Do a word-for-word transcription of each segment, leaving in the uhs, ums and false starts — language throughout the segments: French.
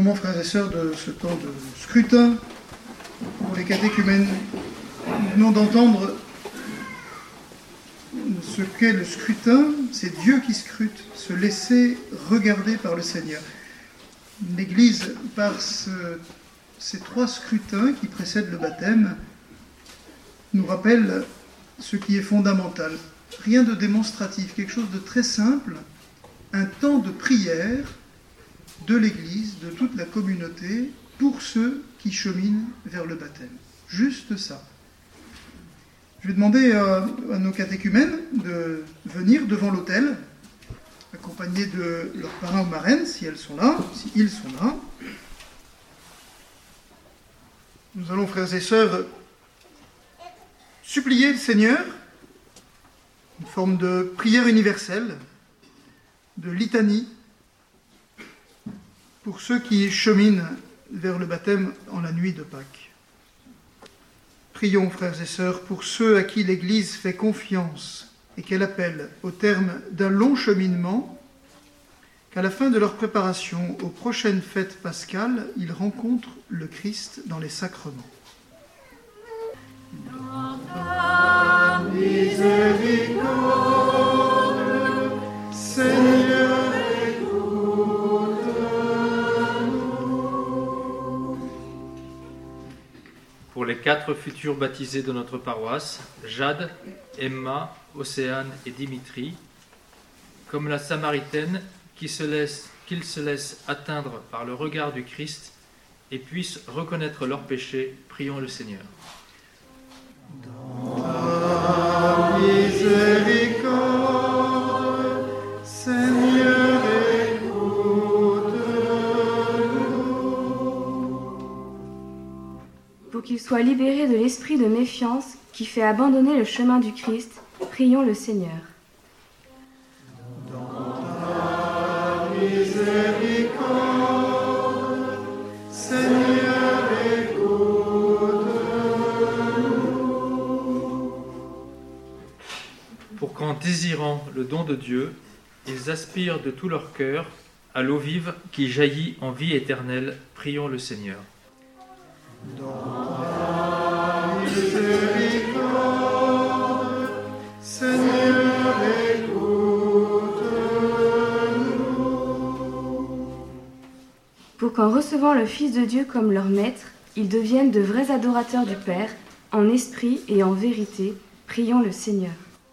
moment, frères et sœurs, de ce temps de scrutin pour les catéchumènes. Nous venons d'entendre ce qu'est le scrutin. C'est Dieu qui scrute, se laisser regarder par le Seigneur. L'Église, par ce, ces trois scrutins qui précèdent le baptême, nous rappelle ce qui est fondamental. Rien de démonstratif, quelque chose de très simple, un temps de prière de l'Église, de toute la communauté, pour ceux qui cheminent vers le baptême. Juste ça. Je vais demander à, à nos catéchumènes de venir devant l'autel, accompagnés de leurs parrains ou marraines, si elles sont là, si ils sont là. Nous allons, frères et sœurs, supplier le Seigneur, une forme de prière universelle, de litanie, pour ceux qui cheminent vers le baptême en la nuit de Pâques. Prions, frères et sœurs, pour ceux à qui l'Église fait confiance et qu'elle appelle au terme d'un long cheminement, qu'à la fin de leur préparation aux prochaines fêtes pascales, ils rencontrent le Christ dans les sacrements. Dans ta miséricorde, Seigneur, pour les quatre futurs baptisés de notre paroisse, Jade, Emma, Océane et Dimitri, comme la Samaritaine qui se laisse, qu'ils se laissent atteindre par le regard du Christ et puissent reconnaître leurs péchés, prions le Seigneur. Dans ta miséricorde, Seigneur, pour qu'il soit libéré de l'esprit de méfiance qui fait abandonner le chemin du Christ, prions le Seigneur. Dans ta miséricorde, Seigneur, écoute-nous. Pour qu'en désirant le don de Dieu, ils aspirent de tout leur cœur à l'eau vive qui jaillit en vie éternelle, prions le Seigneur. Dans ta miséricorde, Seigneur, écoute-nous. Pour qu'en recevant le Fils de Dieu comme leur maître, ils deviennent de vrais adorateurs du Père, en esprit et en vérité, prions le Seigneur.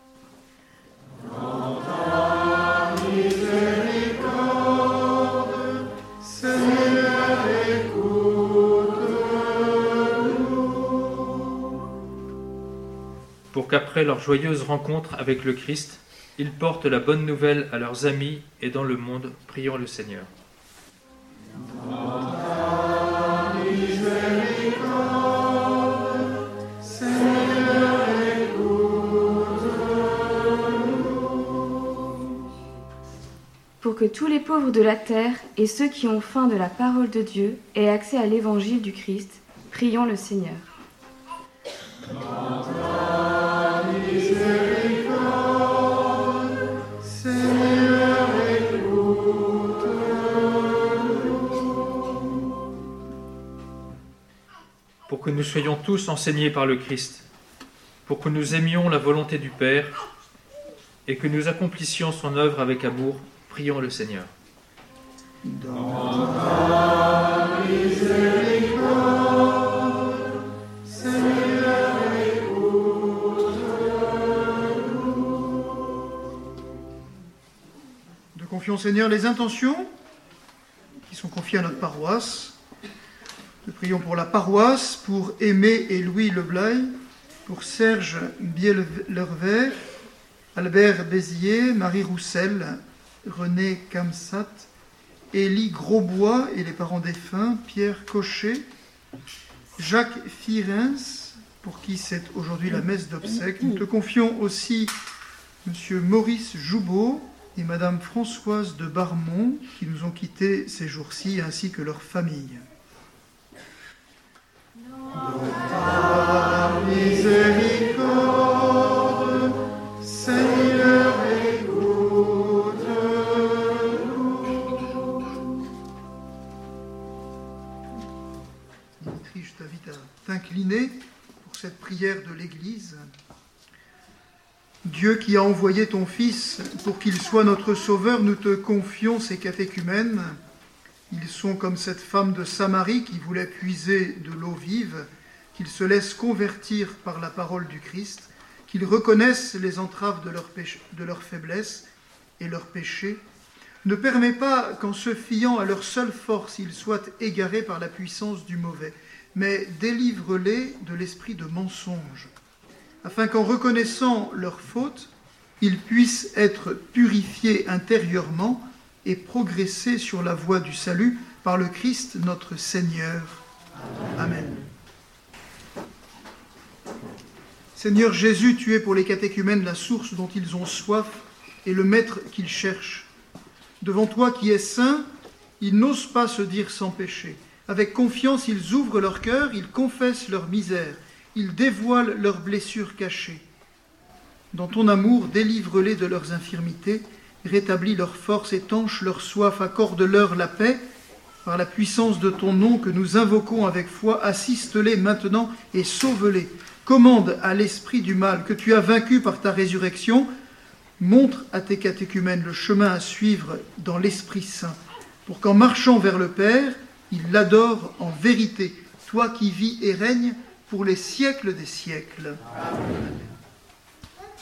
Dans ta miséricorde, Seigneur, écoute-nous. Pour qu'après leur joyeuse rencontre avec le Christ, ils portent la bonne nouvelle à leurs amis et dans le monde, prions le Seigneur. Dans ta miséricorde, Seigneur, écoute-nous. Pour que tous les pauvres de la terre et ceux qui ont faim de la parole de Dieu aient accès à l'évangile du Christ, prions le Seigneur. Dans ta miséricorde, Seigneur, écoute-nous. Pour que nous soyons tous enseignés par le Christ, pour que nous aimions la volonté du Père et que nous accomplissions son œuvre avec amour, prions le Seigneur. Dans ta miséricorde, Seigneur, écoute-nous. De confions, Seigneur, les intentions qui sont confiées à notre paroisse. Nous prions pour la paroisse, pour Aimé et Louis Leblaye, pour Serge Biel-Lervet, Albert Bézier, Marie Roussel, René Camsat, Élie Grosbois et les parents défunts, Pierre Cochet, Jacques Firens, pour qui c'est aujourd'hui la messe d'obsèques. Nous te confions aussi M. Maurice Joubeau et Mme Françoise de Barmont, qui nous ont quittés ces jours-ci, ainsi que leurs familles. Dans ta miséricorde, Seigneur, écoute-nous. Dimitri, je t'invite à t'incliner pour cette prière de l'Église. Dieu qui a envoyé ton Fils pour qu'il soit notre Sauveur, nous te confions ces catéchumènes. Ils sont comme cette femme de Samarie qui voulait puiser de l'eau vive, qu'ils se laissent convertir par la parole du Christ, qu'ils reconnaissent les entraves de leur, péché, de leur faiblesse et leur péché. Ne permets pas qu'en se fiant à leur seule force, ils soient égarés par la puissance du mauvais, mais délivre-les de l'esprit de mensonge, afin qu'en reconnaissant leurs fautes, ils puissent être purifiés intérieurement et progresser sur la voie du salut par le Christ notre Seigneur. Amen. Seigneur Jésus, tu es pour les catéchumènes la source dont ils ont soif et le maître qu'ils cherchent. Devant toi qui es saint, ils n'osent pas se dire sans péché. Avec confiance, ils ouvrent leur cœur, ils confessent leur misère, ils dévoilent leurs blessures cachées. Dans ton amour, délivre-les de leurs infirmités, rétablis leur force, étanche leur soif, accorde-leur la paix. Par la puissance de ton nom que nous invoquons avec foi, assiste-les maintenant et sauve-les. Commande à l'esprit du mal que tu as vaincu par ta résurrection. Montre à tes catéchumènes le chemin à suivre dans l'Esprit Saint, pour qu'en marchant vers le Père, ils l'adorent en vérité, toi qui vis et règnes pour les siècles des siècles. Amen.